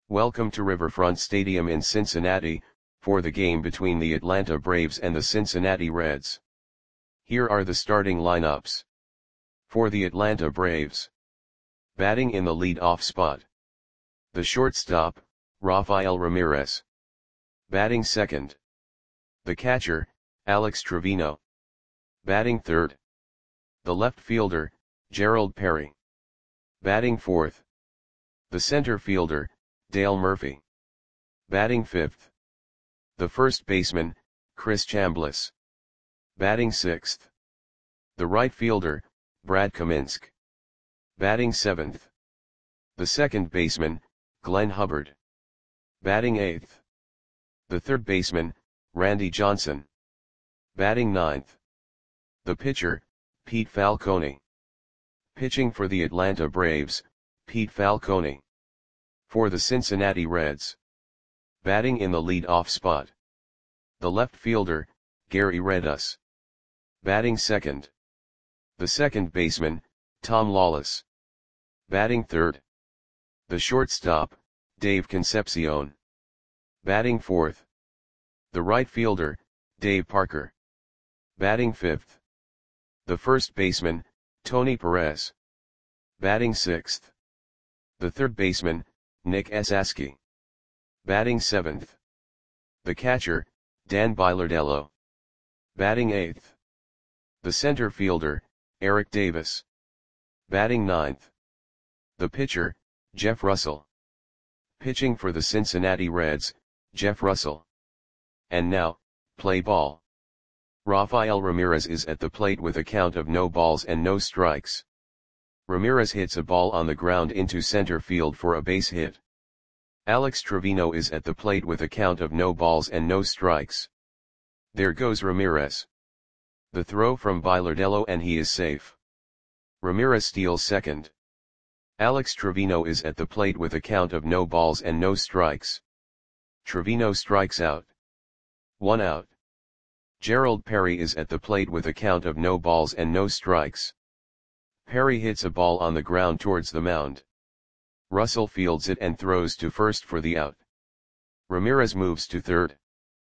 Welcome to Riverfront Stadium in Cincinnati, for the game between the Atlanta Braves and the Cincinnati Reds. Here are the starting lineups. For the Atlanta Braves. Batting in the lead-off spot. The shortstop, Rafael Ramirez. Batting second. The catcher, Alex Trevino. Batting third. The left fielder, Gerald Perry. Batting fourth. The center fielder, Dale Murphy. Batting fifth. The first baseman, Chris Chambliss. Batting sixth. The right fielder, Brad Kaminsky. Batting seventh. The second baseman, Glenn Hubbard. Batting eighth. The third baseman, Randy Johnson. Batting ninth. The pitcher, Pete Falcone. Pitching for the Atlanta Braves, Pete Falcone. For the Cincinnati Reds. Batting in the lead-off spot. The left fielder, Gary Redus. Batting second. The second baseman, Tom Lawless. Batting third. The shortstop, Dave Concepcion. Batting fourth. The right fielder, Dave Parker. Batting fifth. The first baseman, Tony Perez. Batting sixth. The third baseman, Nick Esasky. Batting seventh. The catcher, Dan Bilardello. Batting eighth. The center fielder, Eric Davis. Batting ninth. The pitcher, Jeff Russell. Pitching for the Cincinnati Reds, Jeff Russell. And now, play ball. Rafael Ramirez is at the plate with a count of no balls and no strikes. Ramirez hits a ball on the ground into center field for a base hit. Alex Trevino is at the plate with a count of no balls and no strikes. There goes Ramirez. The throw from Bilardello and he is safe. Ramirez steals second. Alex Trevino is at the plate with a count of no balls and no strikes. Trevino strikes out. 1 out. Gerald Perry is at the plate with a count of no balls and no strikes. Perry hits a ball on the ground towards the mound. Russell fields it and throws to first for the out. Ramirez moves to third.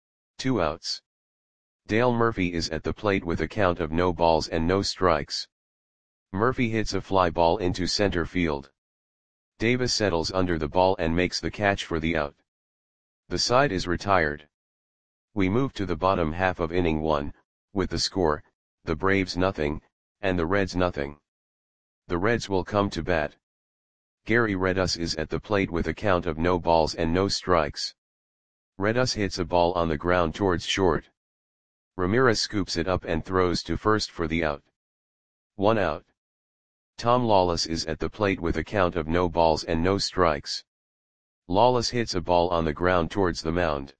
2 outs. Dale Murphy is at the plate with a count of no balls and no strikes. Murphy hits a fly ball into center field. Davis settles under the ball and makes the catch for the out. The side is retired. We move to the bottom half of inning 1, with the score, the Braves nothing, and the Reds nothing. The Reds will come to bat. Gary Redus is at the plate with a count of no balls and no strikes. Redus hits a ball on the ground towards short. Ramirez scoops it up and throws to first for the out. 1 out. Tom Lawless is at the plate with a count of no balls and no strikes. Lawless hits a ball on the ground towards the mound.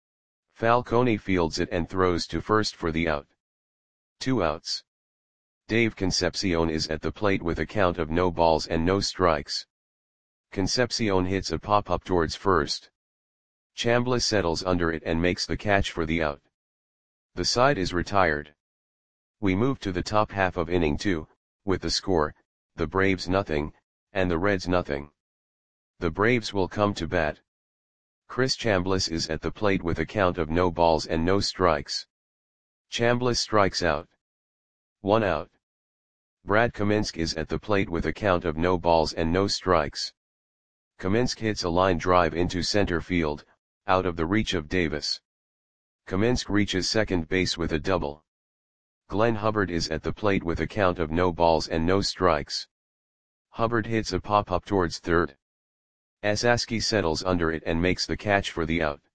Falcone fields it and throws to first for the out. 2 outs. Dave Concepcion is at the plate with a count of no balls and no strikes. Concepcion hits a pop-up towards first. Chambliss settles under it and makes the catch for the out. The side is retired. We move to the top half of inning 2, with the score, the Braves nothing, and the Reds nothing. The Braves will come to bat. Chris Chambliss is at the plate with a count of no balls and no strikes. Chambliss strikes out. 1 out. Brad Kaminsky is at the plate with a count of no balls and no strikes. Kaminsky hits a line drive into center field, out of the reach of Davis. Kaminsky reaches second base with a double. Glenn Hubbard is at the plate with a count of no balls and no strikes. Hubbard hits a pop-up towards third. Esasky settles under it and makes the catch for the out.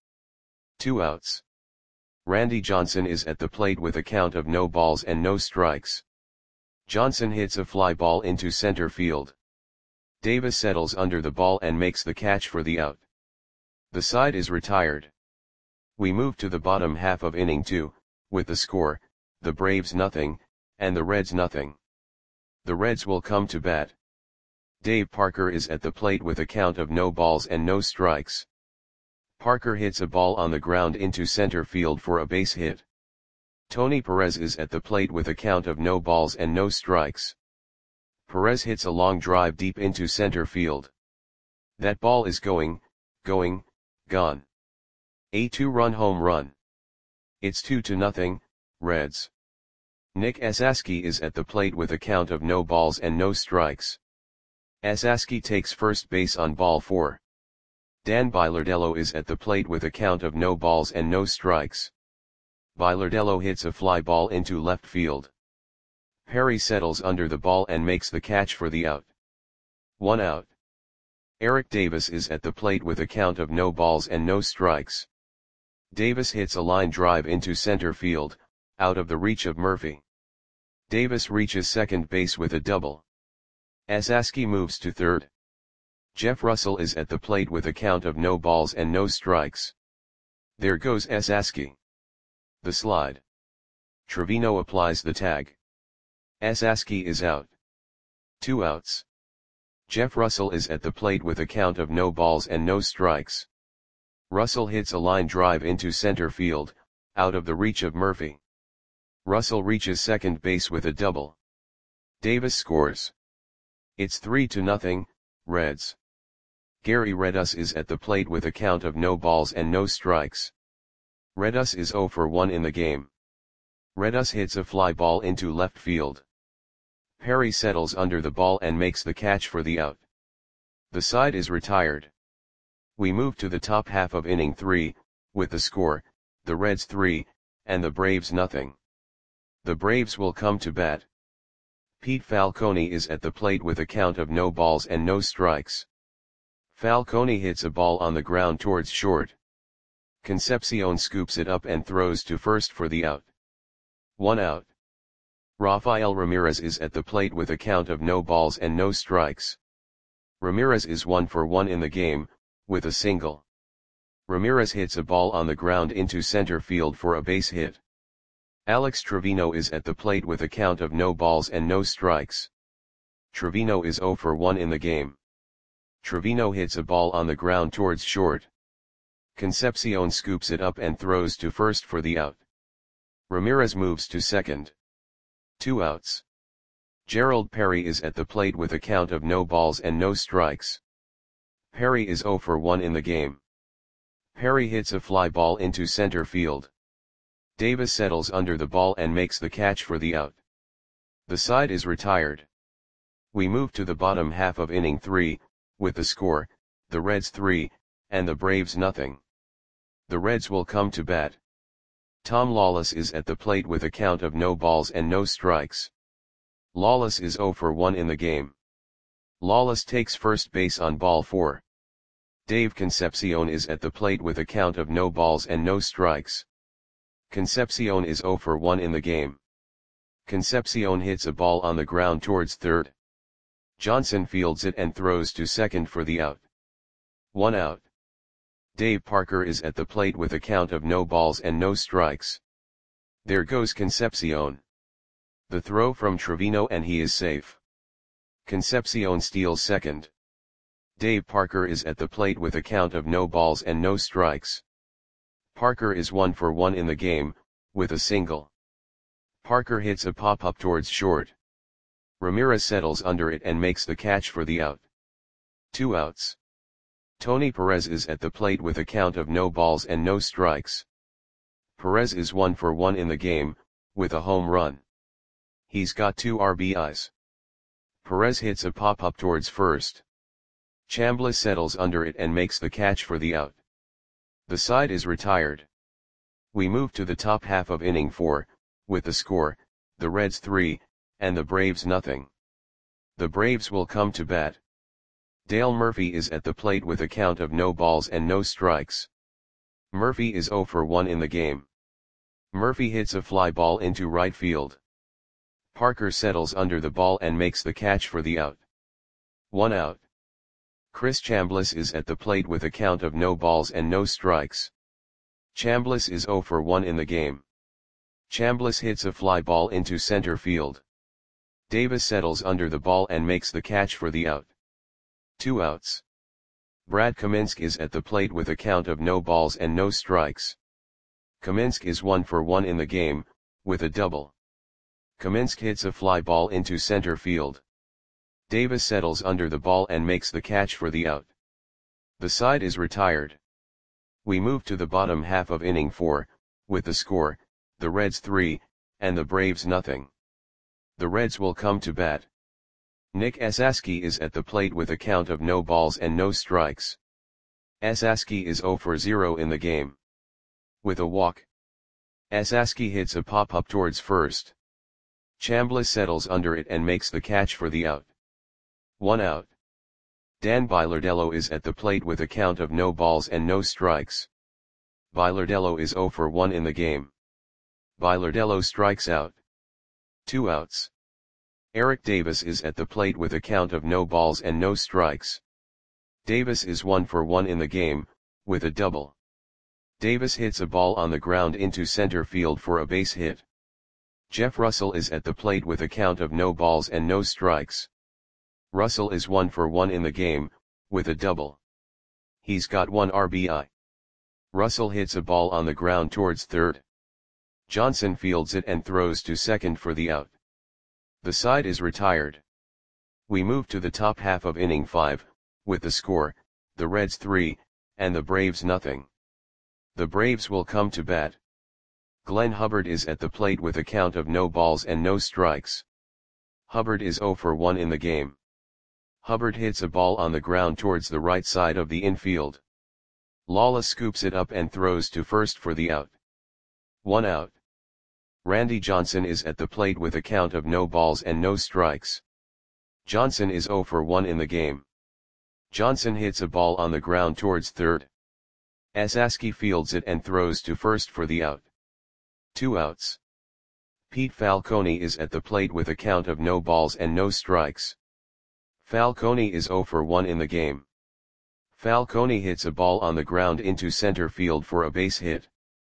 2 outs. Randy Johnson is at the plate with a count of no balls and no strikes. Johnson hits a fly ball into center field. Davis settles under the ball and makes the catch for the out. The side is retired. We move to the bottom half of inning 2, with the score, the Braves nothing, and the Reds nothing. The Reds will come to bat. Dave Parker is at the plate with a count of no balls and no strikes. Parker hits a ball on the ground into center field for a base hit. Tony Perez is at the plate with a count of no balls and no strikes. Perez hits a long drive deep into center field. That ball is going, going, gone. A 2-run home run. It's 2-0, Reds. Nick Esaski is at the plate with a count of no balls and no strikes. Esaski takes first base on ball 4. Dan Bilardello is at the plate with a count of no balls and no strikes. Bilardello hits a fly ball into left field. Perry settles under the ball and makes the catch for the out. 1 out. Eric Davis is at the plate with a count of no balls and no strikes. Davis hits a line drive into center field, out of the reach of Murphy. Davis reaches second base with a double. Esaski moves to third. Jeff Russell is at the plate with a count of no balls and no strikes. There goes Esaski. The slide. Trevino applies the tag. Esaski is out. 2 outs. Jeff Russell is at the plate with a count of no balls and no strikes. Russell hits a line drive into center field, out of the reach of Murphy. Russell reaches second base with a double. Davis scores. It's 3-0, Reds. Gary Redus is at the plate with a count of no balls and no strikes. Redus is 0 for 1 in the game. Redus hits a fly ball into left field. Perry settles under the ball and makes the catch for the out. The side is retired. We move to the top half of inning 3, with the score, the Reds 3, and the Braves nothing. The Braves will come to bat. Pete Falcone is at the plate with a count of no balls and no strikes. Falcone hits a ball on the ground towards short. Concepcion scoops it up and throws to first for the out. 1 out. Rafael Ramirez is at the plate with a count of no balls and no strikes. Ramirez is 1 for 1 in the game, with a single. Ramirez hits a ball on the ground into center field for a base hit. Alex Trevino is at the plate with a count of no balls and no strikes. Trevino is 0 for 1 in the game. Trevino hits a ball on the ground towards short. Concepcion scoops it up and throws to first for the out. Ramirez moves to second. 2 outs. Gerald Perry is at the plate with a count of no balls and no strikes. Perry is 0 for 1 in the game. Perry hits a fly ball into center field. Davis settles under the ball and makes the catch for the out. The side is retired. We move to the bottom half of inning 3, with the score, the Reds 3, and the Braves nothing. The Reds will come to bat. Tom Lawless is at the plate with a count of no balls and no strikes. Lawless is 0 for 1 in the game. Lawless takes first base on ball 4. Dave Concepcion is at the plate with a count of no balls and no strikes. Concepcion is 0 for 1 in the game. Concepcion hits a ball on the ground towards third. Johnson fields it and throws to second for the out. 1 out. Dave Parker is at the plate with a count of no balls and no strikes. There goes Concepcion. The throw from Trevino and he is safe. Concepcion steals second. Dave Parker is at the plate with a count of no balls and no strikes. Parker is 1 for 1 in the game, with a single. Parker hits a pop-up towards short. Ramirez settles under it and makes the catch for the out. 2 outs. Tony Perez is at the plate with a count of no balls and no strikes. Perez is 1 for 1 in the game, with a home run. He's got 2 RBIs. Perez hits a pop-up towards first. Chambliss settles under it and makes the catch for the out. The side is retired. We move to the top half of inning 4, with the score, the Reds 3, and the Braves nothing. The Braves will come to bat. Dale Murphy is at the plate with a count of no balls and no strikes. Murphy is 0 for 1 in the game. Murphy hits a fly ball into right field. Parker settles under the ball and makes the catch for the out. 1 out. Chris Chambliss is at the plate with a count of no balls and no strikes. Chambliss is 0 for 1 in the game. Chambliss hits a fly ball into center field. Davis settles under the ball and makes the catch for the out. 2 outs. Brad Kaminsky is at the plate with a count of no balls and no strikes. Kaminsky is 1 for 1 in the game, with a double. Kaminsky hits a fly ball into center field. Davis settles under the ball and makes the catch for the out. The side is retired. We move to the bottom half of inning 4, with the score, the Reds 3, and the Braves nothing. The Reds will come to bat. Nick Esasky is at the plate with a count of no balls and no strikes. Esasky is 0 for 0 in the game. With a walk, Esasky hits a pop-up towards first. Chambliss settles under it and makes the catch for the out. 1 out. Dan Bilardello is at the plate with a count of no balls and no strikes. Bilardello is 0 for 1 in the game. Bilardello strikes out. 2 outs. Eric Davis is at the plate with a count of no balls and no strikes. Davis is 1 for 1 in the game, with a double. Davis hits a ball on the ground into center field for a base hit. Jeff Russell is at the plate with a count of no balls and no strikes. Russell is 1 for 1 in the game, with a double. He's got 1 RBI. Russell hits a ball on the ground towards third. Johnson fields it and throws to second for the out. The side is retired. We move to the top half of inning 5, with the score, the Reds 3, and the Braves nothing. The Braves will come to bat. Glenn Hubbard is at the plate with a count of no balls and no strikes. Hubbard is 0 for 1 in the game. Hubbard hits a ball on the ground towards the right side of the infield. Lawla scoops it up and throws to first for the out. 1 out. Randy Johnson is at the plate with a count of no balls and no strikes. Johnson is 0 for 1 in the game. Johnson hits a ball on the ground towards third. Esasky fields it and throws to first for the out. 2 outs. Pete Falcone is at the plate with a count of no balls and no strikes. Falcone is 0 for 1 in the game. Falcone hits a ball on the ground into center field for a base hit.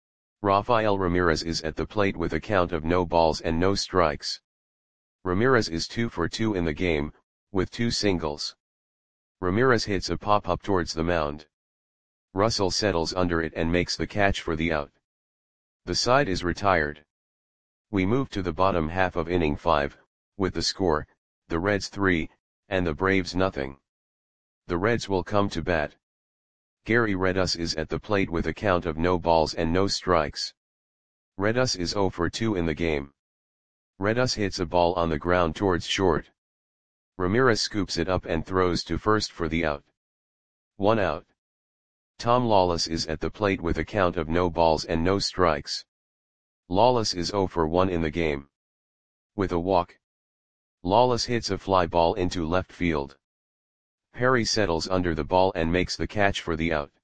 Rafael Ramirez is at the plate with a count of no balls and no strikes. Ramirez is 2 for 2 in the game, with 2 singles. Ramirez hits a pop-up towards the mound. Russell settles under it and makes the catch for the out. The side is retired. We move to the bottom half of inning 5, with the score, the Reds 3, and the Braves nothing. The Reds will come to bat. Gary Redus is at the plate with a count of no balls and no strikes. Redus is 0 for 2 in the game. Redus hits a ball on the ground towards short. Ramirez scoops it up and throws to first for the out. 1 out. Tom Lawless is at the plate with a count of no balls and no strikes. Lawless is 0 for 1 in the game. With a walk, Lawless hits a fly ball into left field. Perry settles under the ball and makes the catch for the out.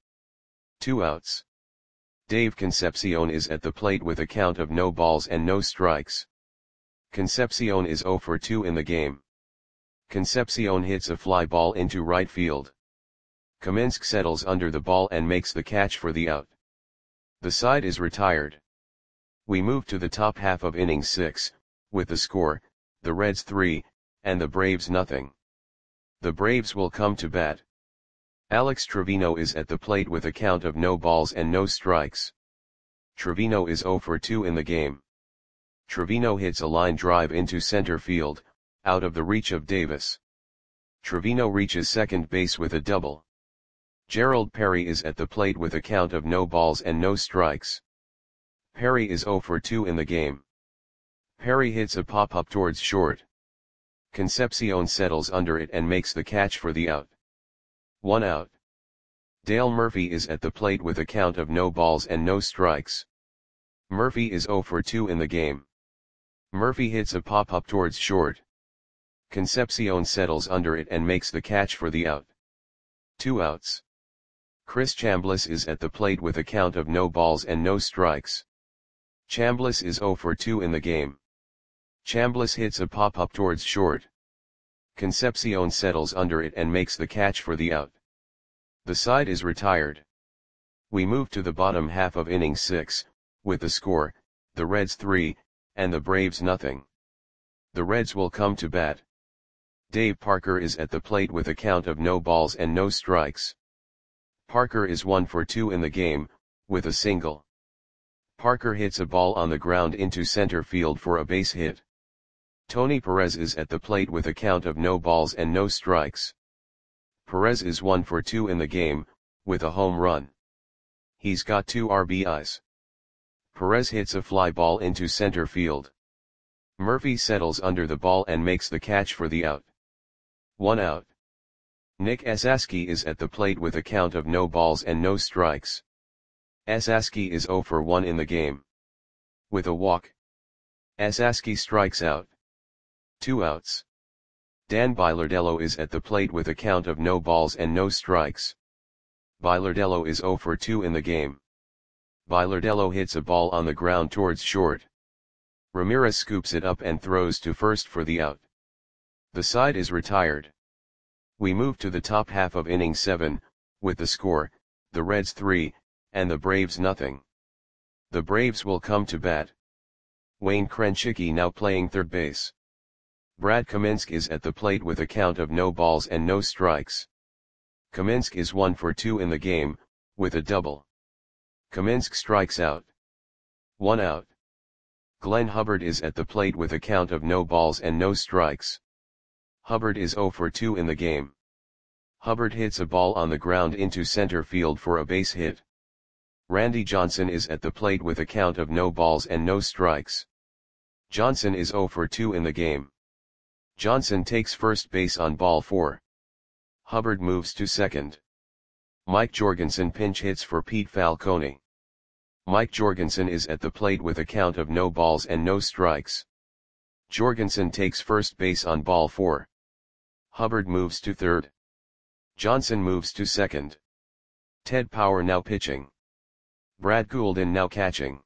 2 outs. Dave Concepcion is at the plate with a count of no balls and no strikes. Concepcion is 0 for 2 in the game. Concepcion hits a fly ball into right field. Kaminsky settles under the ball and makes the catch for the out. The side is retired. We move to the top half of inning 6, with the score, the Reds 3, and the Braves nothing. The Braves will come to bat. Alex Trevino is at the plate with a count of no balls and no strikes. Trevino is 0 for 2 in the game. Trevino hits a line drive into center field, out of the reach of Davis. Trevino reaches second base with a double. Gerald Perry is at the plate with a count of no balls and no strikes. Perry is 0 for 2 in the game. Perry hits a pop-up towards short. Concepcion settles under it and makes the catch for the out. 1 out. Dale Murphy is at the plate with a count of no balls and no strikes. Murphy is 0 for 2 in the game. Murphy hits a pop-up towards short. Concepcion settles under it and makes the catch for the out. 2 outs. Chris Chambliss is at the plate with a count of no balls and no strikes. Chambliss is 0 for 2 in the game. Chambliss hits a pop-up towards short. Concepcion settles under it and makes the catch for the out. The side is retired. We move to the bottom half of inning 6, with the score, the Reds 3, and the Braves nothing. The Reds will come to bat. Dave Parker is at the plate with a count of no balls and no strikes. Parker is 1 for 2 in the game, with a single. Parker hits a ball on the ground into center field for a base hit. Tony Perez is at the plate with a count of no balls and no strikes. Perez is 1 for 2 in the game, with a home run. He's got 2 RBIs. Perez hits a fly ball into center field. Murphy settles under the ball and makes the catch for the out. 1 out. Nick Esasky is at the plate with a count of no balls and no strikes. Esasky is 0 for 1 in the game. With a walk, Esasky strikes out. 2 outs. Dan Bilardello is at the plate with a count of no balls and no strikes. Bilardello is 0 for 2 in the game. Bilardello hits a ball on the ground towards short. Ramirez scoops it up and throws to first for the out. The side is retired. We move to the top half of inning 7, with the score, the Reds 3, and the Braves nothing. The Braves will come to bat. Wayne Krenchicki now playing third base. Brad Kaminsk is at the plate with a count of no balls and no strikes. Kaminsk is 1 for 2 in the game, with a double. Kaminsk strikes out. 1 out. Glenn Hubbard is at the plate with a count of no balls and no strikes. Hubbard is 0 for 2 in the game. Hubbard hits a ball on the ground into center field for a base hit. Randy Johnson is at the plate with a count of no balls and no strikes. Johnson is 0 for 2 in the game. Johnson takes first base on ball 4. Hubbard moves to second. Mike Jorgensen pinch hits for Pete Falcone. Mike Jorgensen is at the plate with a count of no balls and no strikes. Jorgensen takes first base on ball 4. Hubbard moves to third. Johnson moves to second. Ted Power now pitching. Brad Goulden now catching.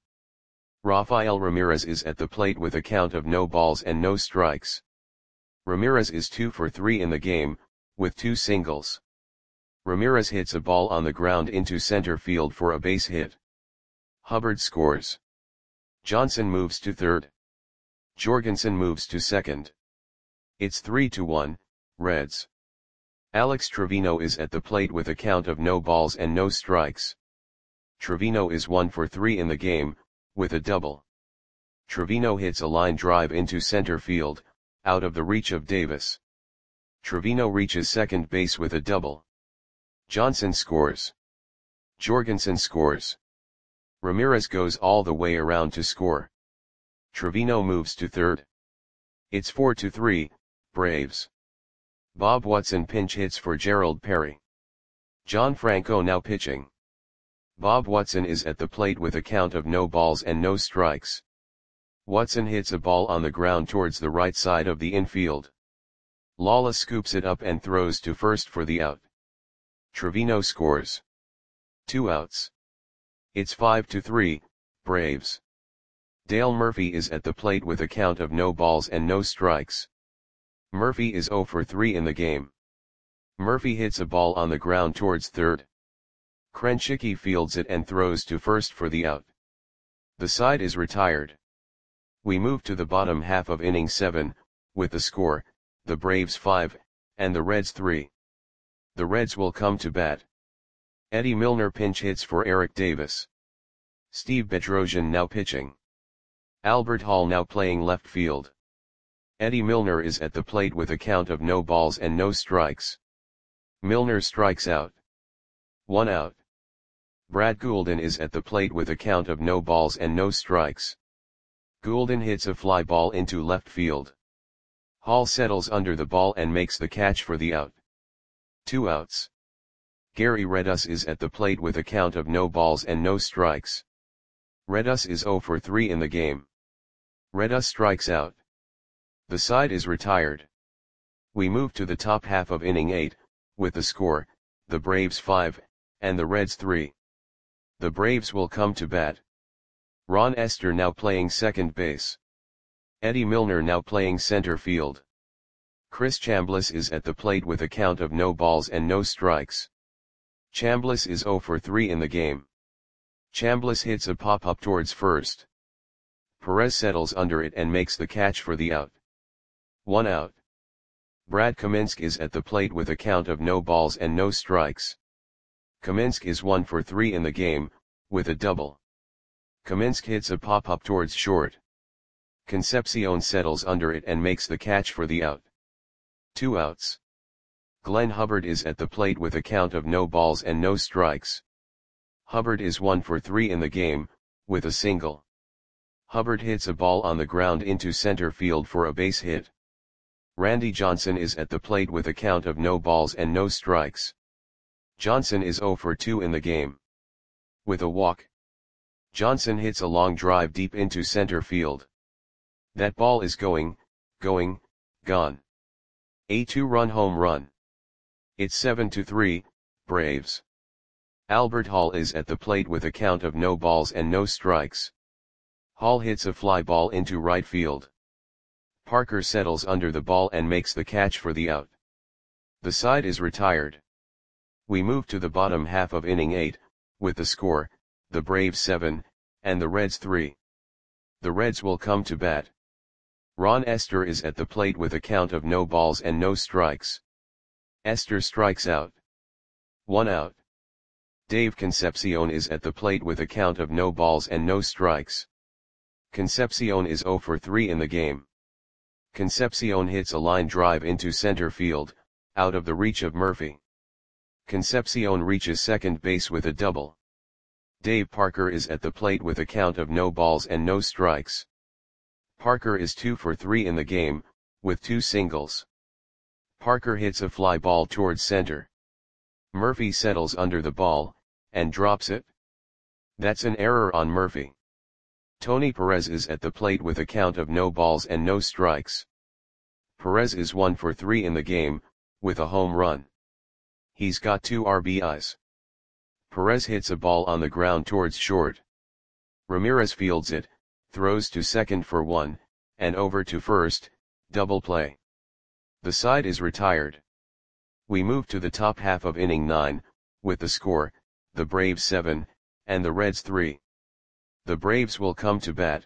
Rafael Ramirez is at the plate with a count of no balls and no strikes. Ramirez is 2 for 3 in the game, with 2 singles. Ramirez hits a ball on the ground into center field for a base hit. Hubbard scores. Johnson moves to third. Jorgensen moves to second. It's 3-1, Reds. Alex Trevino is at the plate with a count of no balls and no strikes. Trevino is 1 for 3 in the game, with a double. Trevino hits a line drive into center field, out of the reach of Davis. Trevino reaches second base with a double. Johnson scores. Jorgensen scores. Ramirez goes all the way around to score. Trevino moves to third. It's 4-3, Braves. Bob Watson pinch hits for Gerald Perry. John Franco now pitching. Bob Watson is at the plate with a count of no balls and no strikes. Watson hits a ball on the ground towards the right side of the infield. Lala scoops it up and throws to first for the out. Trevino scores. 2 outs. It's 5-3, Braves. Dale Murphy is at the plate with a count of no balls and no strikes. Murphy is 0 for 3 in the game. Murphy hits a ball on the ground towards third. Krenchicki fields it and throws to first for the out. The side is retired. We move to the bottom half of inning 7, with the score, the Braves 5, and the Reds 3. The Reds will come to bat. Eddie Milner pinch hits for Eric Davis. Steve Bedrosian now pitching. Albert Hall now playing left field. Eddie Milner is at the plate with a count of no balls and no strikes. Milner strikes out. 1 out. Brad Goulden is at the plate with a count of no balls and no strikes. Goulden hits a fly ball into left field. Hall settles under the ball and makes the catch for the out. 2 outs. Gary Redus is at the plate with a count of no balls and no strikes. Redus is 0 for 3 in the game. Redus strikes out. The side is retired. We move to the top half of inning 8, with the score, the Braves 5, and the Reds 3. The Braves will come to bat. Ron Esther now playing second base. Eddie Milner now playing center field. Chris Chambliss is at the plate with a count of no balls and no strikes. Chambliss is 0 for 3 in the game. Chambliss hits a pop-up towards first. Perez settles under it and makes the catch for the out. 1 out. Brad Kaminsk is at the plate with a count of no balls and no strikes. Kaminsk is 1 for 3 in the game, with a double. Kaminsk hits a pop-up towards short. Concepcion settles under it and makes the catch for the out. 2 outs. Glenn Hubbard is at the plate with a count of no balls and no strikes. Hubbard is 1 for 3 in the game, with a single. Hubbard hits a ball on the ground into center field for a base hit. Randy Johnson is at the plate with a count of no balls and no strikes. Johnson is 0 for 2 in the game. With a walk. Johnson hits a long drive deep into center field. That ball is going, gone. A 2-run home run. It's 7-3, Braves. Albert Hall is at the plate with a count of no balls and no strikes. Hall hits a fly ball into right field. Parker settles under the ball and makes the catch for the out. The side is retired. We move to the bottom half of inning 8, with the score, the Braves 7, and the Reds 3. The Reds will come to bat. Ron Esther is at the plate with a count of no balls and no strikes. Esther strikes out. 1 out. Dave Concepcion is at the plate with a count of no balls and no strikes. Concepcion is 0 for 3 in the game. Concepcion hits a line drive into center field, out of the reach of Murphy. Concepcion reaches second base with a double. Dave Parker is at the plate with a count of no balls and no strikes. Parker is 2 for 3 in the game, with 2 singles. Parker hits a fly ball towards center. Murphy settles under the ball, and drops it. That's an error on Murphy. Tony Perez is at the plate with a count of no balls and no strikes. Perez is 1 for 3 in the game, with a home run. He's got 2 RBIs. Perez hits a ball on the ground towards short. Ramirez fields it, throws to second for 1, and over to first, double play. The side is retired. We move to the top half of inning 9, with the score, the Braves 7, and the Reds 3. The Braves will come to bat.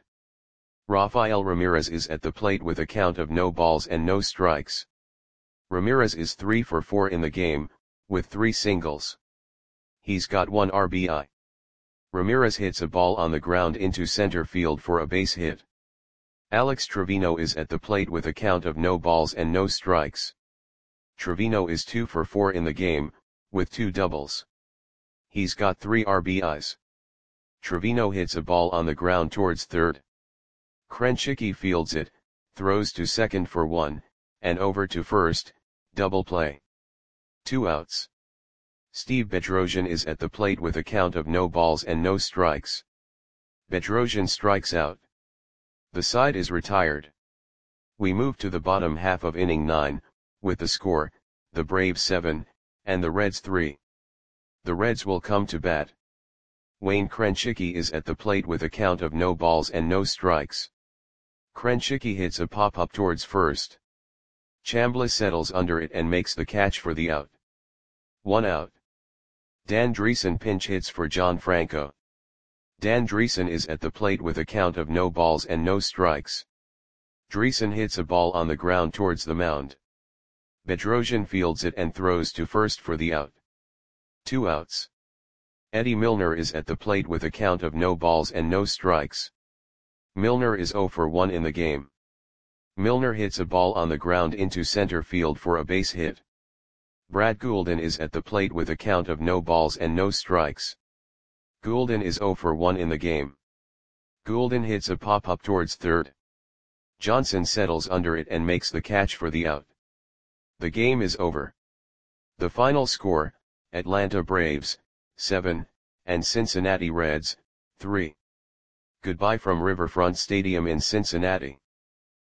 Rafael Ramirez is at the plate with a count of no balls and no strikes. Ramirez is 3 for 4 in the game, with 3 singles. He's got 1 RBI. Ramirez hits a ball on the ground into center field for a base hit. Alex Trevino is at the plate with a count of no balls and no strikes. Trevino is 2 for 4 in the game, with 2 doubles. He's got 3 RBIs. Trevino hits a ball on the ground towards third. Krenchicki fields it, throws to second for 1, and over to first, double play. 2 outs. Steve Bedrosian is at the plate with a count of no balls and no strikes. Bedrosian strikes out. The side is retired. We move to the bottom half of inning 9, with the score, the Braves 7, and the Reds 3. The Reds will come to bat. Wayne Krenchicki is at the plate with a count of no balls and no strikes. Krenchicki hits a pop-up towards first. Chambliss settles under it and makes the catch for the out. 1 out. Dan Dreesen pinch hits for John Franco. Dan Dreesen is at the plate with a count of no balls and no strikes. Dreesen hits a ball on the ground towards the mound. Bedrosian fields it and throws to first for the out. 2 outs. Eddie Milner is at the plate with a count of no balls and no strikes. Milner is 0 for 1 in the game. Milner hits a ball on the ground into center field for a base hit. Brad Goulden is at the plate with a count of no balls and no strikes. Goulden is 0 for 1 in the game. Goulden hits a pop-up towards third. Johnson settles under it and makes the catch for the out. The game is over. The final score, Atlanta Braves, 7, and Cincinnati Reds, 3. Goodbye from Riverfront Stadium in Cincinnati.